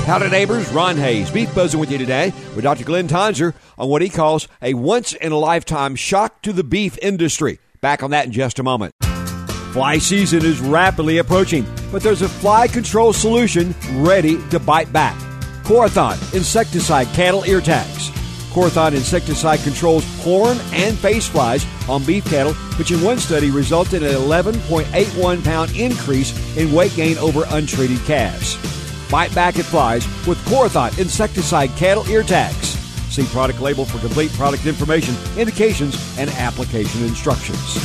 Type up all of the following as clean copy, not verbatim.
Howdy neighbors, Ron Hayes, Beef Buzzing with you today with Dr. Glenn Tonser on what he calls a once-in-a-lifetime shock to the beef industry. Back on that in just a moment. Fly season is rapidly approaching, but there's a fly control solution ready to bite back. Corathon Insecticide Cattle Ear Tags. Corathon Insecticide controls horn and face flies on beef cattle, which in one study resulted in an 11.81-pound increase in weight gain over untreated calves. Bite back at flies with Corathon Insecticide Cattle Ear Tags. See product label for complete product information, indications, and application instructions.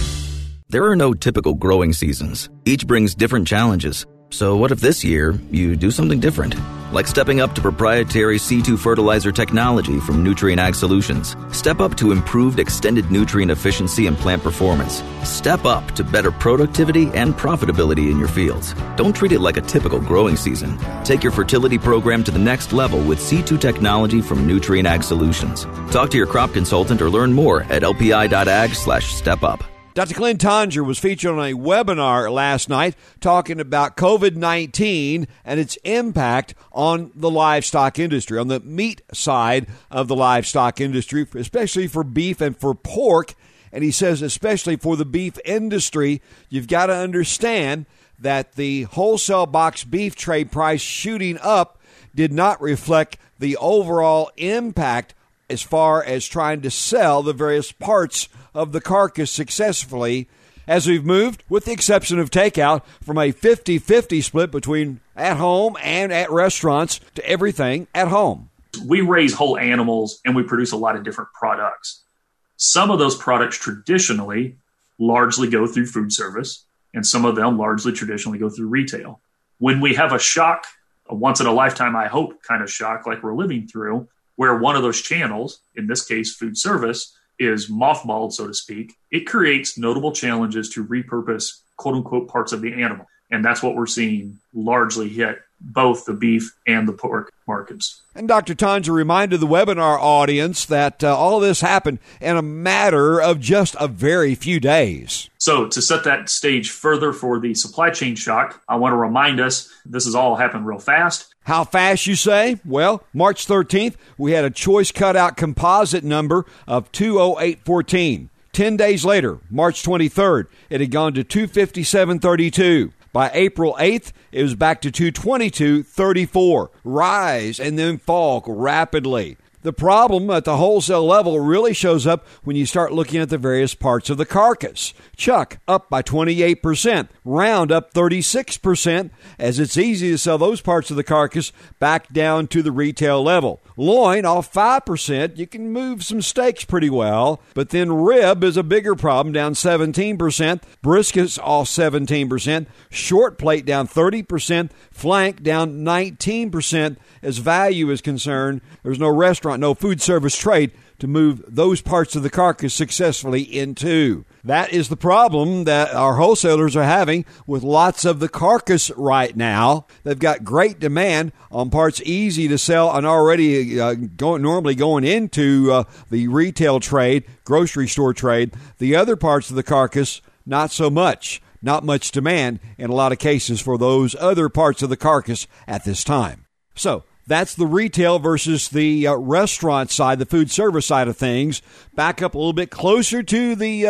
There are no typical growing seasons. Each brings different challenges. So what if this year you do something different? Like stepping up to proprietary C2 fertilizer technology from Nutrien Ag Solutions. Step up to improved extended nutrient efficiency and plant performance. Step up to better productivity and profitability in your fields. Don't treat it like a typical growing season. Take your fertility program to the next level with C2 technology from Nutrien Ag Solutions. Talk to your crop consultant or learn more at lpi.ag/stepup. Dr. Glenn Tonser was featured on a webinar last night talking about COVID-19 and its impact on the livestock industry, on the meat side of the livestock industry, especially for beef and for pork. And he says especially for the beef industry, you've got to understand that the wholesale box beef trade price shooting up did not reflect the overall impact as far as trying to sell the various parts of the carcass successfully as we've moved, with the exception of takeout, from a 50-50 split between at home and at restaurants to everything at home. We raise whole animals and we produce a lot of different products. Some of those products traditionally largely go through food service, and some of them largely traditionally go through retail. When we have a shock, a once-in-a-lifetime, I hope, kind of shock like we're living through, where one of those channels, in this case food service, is mothballed, so to speak, it creates notable challenges to repurpose quote-unquote parts of the animal. And that's what we're seeing largely hit both the beef and the pork markets. And Dr. Tonser reminded the webinar audience that all of this happened in a matter of just a very few days. So to set that stage further for the supply chain shock, I want to remind us this has all happened real fast. How fast, you say? Well, March 13th, we had a choice cutout composite number of 208.14. 10 days later, March 23rd, it had gone to 257.32. By April 8th, it was back to 222.34. Rise and then fall rapidly. The problem at the wholesale level really shows up when you start looking at the various parts of the carcass. Chuck up by 28%, round up 36%, as it's easy to sell those parts of the carcass back down to the retail level. Loin off 5%, you can move some steaks pretty well, but then rib is a bigger problem, down 17%, briskets off 17%, short plate down 30%, flank down 19%. As value is concerned, there's no restaurant, no food service trade to move those parts of the carcass successfully into. That is the problem that our wholesalers are having with lots of the carcass right now. They've got great demand on parts easy to sell and already normally going into the retail trade, grocery store trade. The other parts of the carcass, not so much. Not much demand in a lot of cases for those other parts of the carcass at this time. So that's the retail versus the restaurant side, the food service side of things. Back up a little bit closer to the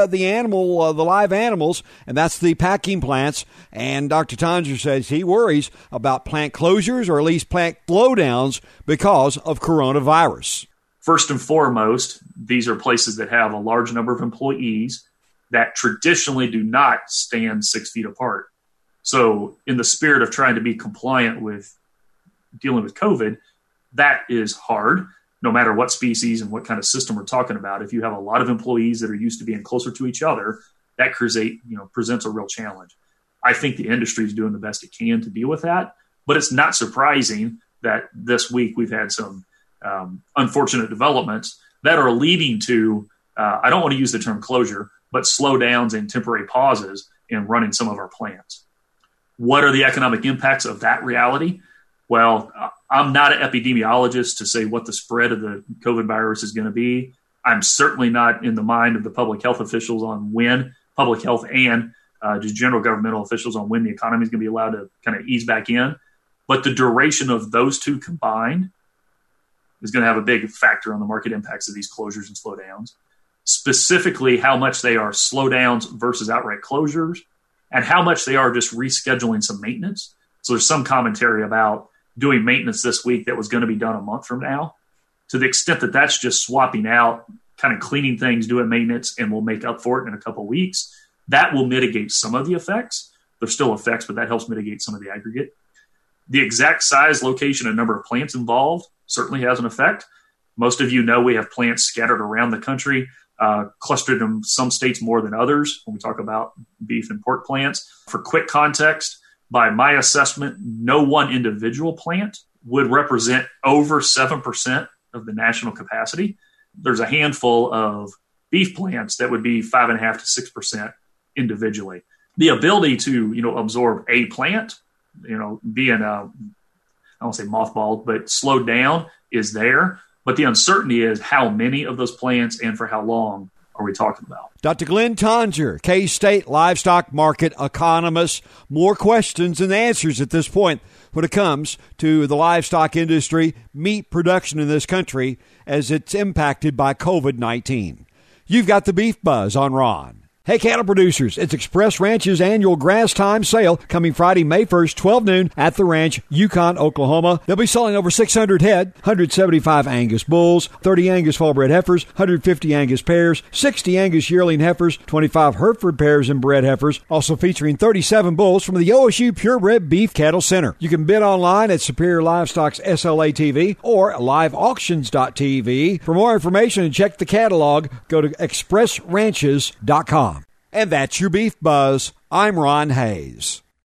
live animals, and that's the packing plants. And Dr. Tonser says he worries about plant closures or at least plant slowdowns because of coronavirus. First and foremost, these are places that have a large number of employees that traditionally do not stand 6 feet apart. So in the spirit of trying to be compliant with dealing with COVID, that is hard, no matter what species and what kind of system we're talking about. If you have a lot of employees that are used to being closer to each other, that presents a real challenge. I think the industry is doing the best it can to deal with that, but it's not surprising that this week we've had some unfortunate developments that are leading to, I don't want to use the term closure, but slowdowns and temporary pauses in running some of our plants. What are the economic impacts of that reality? Well, I'm not an epidemiologist to say what the spread of the COVID virus is going to be. I'm certainly not in the mind of the public health officials on when public health and just general governmental officials on when the economy is going to be allowed to kind of ease back in. But the duration of those two combined is going to have a big factor on the market impacts of these closures and slowdowns, specifically how much they are slowdowns versus outright closures and how much they are just rescheduling some maintenance. So there's some commentary about doing maintenance this week that was going to be done a month from now. To the extent that that's just swapping out, kind of cleaning things, doing maintenance, and we'll make up for it in a couple of weeks, that will mitigate some of the effects. There's still effects, but that helps mitigate some of the aggregate. The exact size, location, and number of plants involved certainly has an effect. Most of you know we have plants scattered around the country, clustered in some states more than others when we talk about beef and pork plants. For quick context, by my assessment, no one individual plant would represent over 7% of the national capacity. There's a handful of beef plants that would be 5.5% to 6% individually. The ability to, absorb a plant, being I won't say mothballed, but slowed down is there. But the uncertainty is how many of those plants and for how long are we talking about? Dr. Glenn Tonger, K-State livestock market economist. More questions than answers at this point when it comes to the livestock industry, meat production in this country as it's impacted by COVID-19. You've got the Beef Buzz on Ron. Hey, cattle producers, it's Express Ranch's annual grass time sale coming Friday, May 1st, 12 noon at the ranch, Yukon, Oklahoma. They'll be selling over 600 head, 175 Angus bulls, 30 Angus full-bred heifers, 150 Angus pairs, 60 Angus yearling heifers, 25 Hereford pairs and bred heifers, also featuring 37 bulls from the OSU Purebred Beef Cattle Center. You can bid online at Superior Livestock's SLA TV or liveauctions.tv. For more information and check the catalog, go to expressranches.com. And that's your Beef Buzz. I'm Ron Hayes.